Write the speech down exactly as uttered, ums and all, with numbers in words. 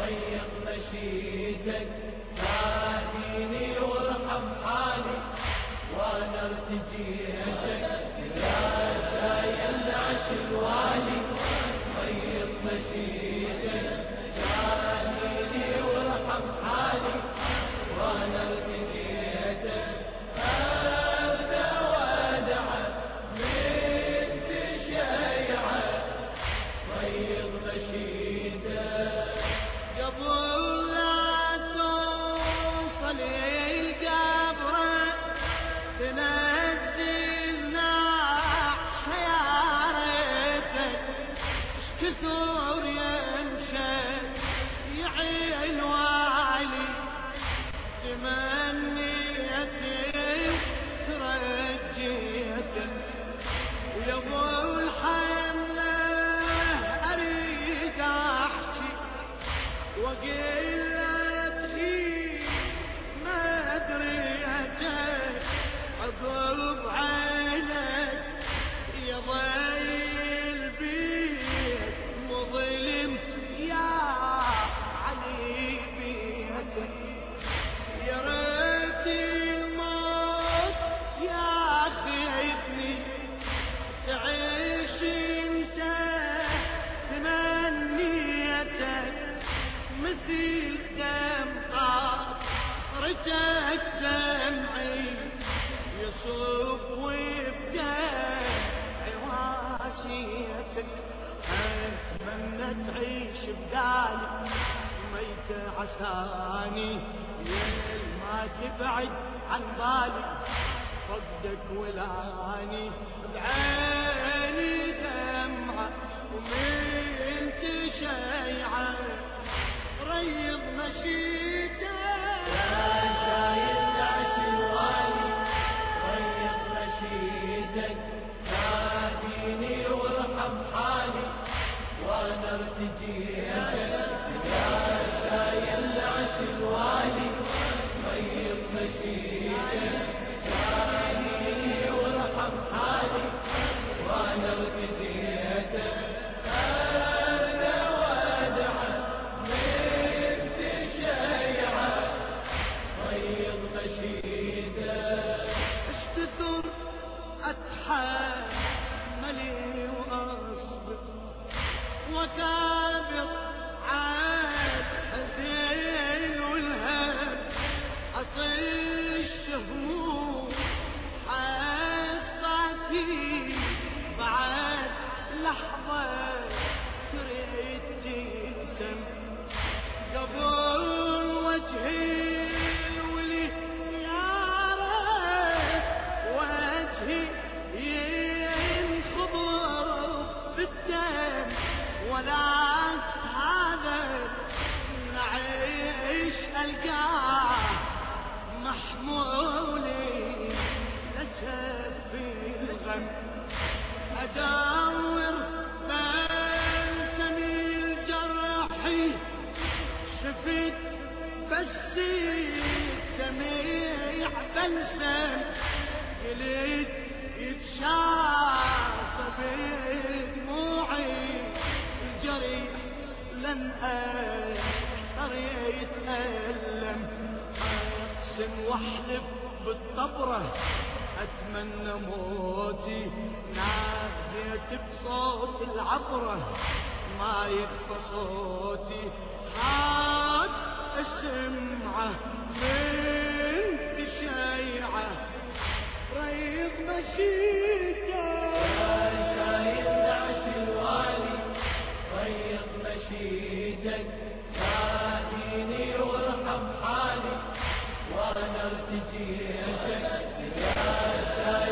ضيق مشيتك هاديني وارحم حالي وانا ارتجيتك يا شايل عش الوالي ضيق مشيتك هاديني وارحم حالي وانا ارتجيتك ابدا وادعه بنت شيعه ضيق مشيتك قبل لا توصل القبر تنزل نعش شيارتك شكثر يمشي يعين والي تمنيتك ترجيتك ويبو الحمله اريد احكي وقلت لي ما دريتك عقب عينك يا ضيل بيت مظلم يا علي بيتك يا ريت الموت ياخذني تعيش انت تمنيتك مثل دم قطرتك دمعي يصب وبدمعي واسيتك اتمنى تعيش بدالي ميتة عساني يل ما تبعد عن بالي فقدك ولاني بعيني دمعة ومن تشيعة ريض مشيتك يا شايل عش الوالي ريض مشيتك هاديني وارحم حالي وانا ارتجيتك يا شايل عش الوالي ريض مشيتك هاديني وارحم حالي وانا ارتجيتك اشتثر اتحملي واصبر وكابر عاد حزين والهم اطيش هموم حسرتي بعد لحظة تريد تنتم قبل وجهي الولي يا ريت وجهي ينخضر بالدم ولا هذا نعيش القاه محمولي لجفي الغم ادور بين سميل جرحي شفت بس الدميع بلسم قلت يتشاف بدموعي الجريح لن اكثر يتألم اقسم واحلف بالطبرة اتمنى موتي ناديت بصوت العبرة ما يخفى صوتي هاد اسمعه من تشيعه ريض مشيتك يا شايل عش الوالي ريض مشيتك هاديني وارحم حالي وانا ارتجيتك يا شايل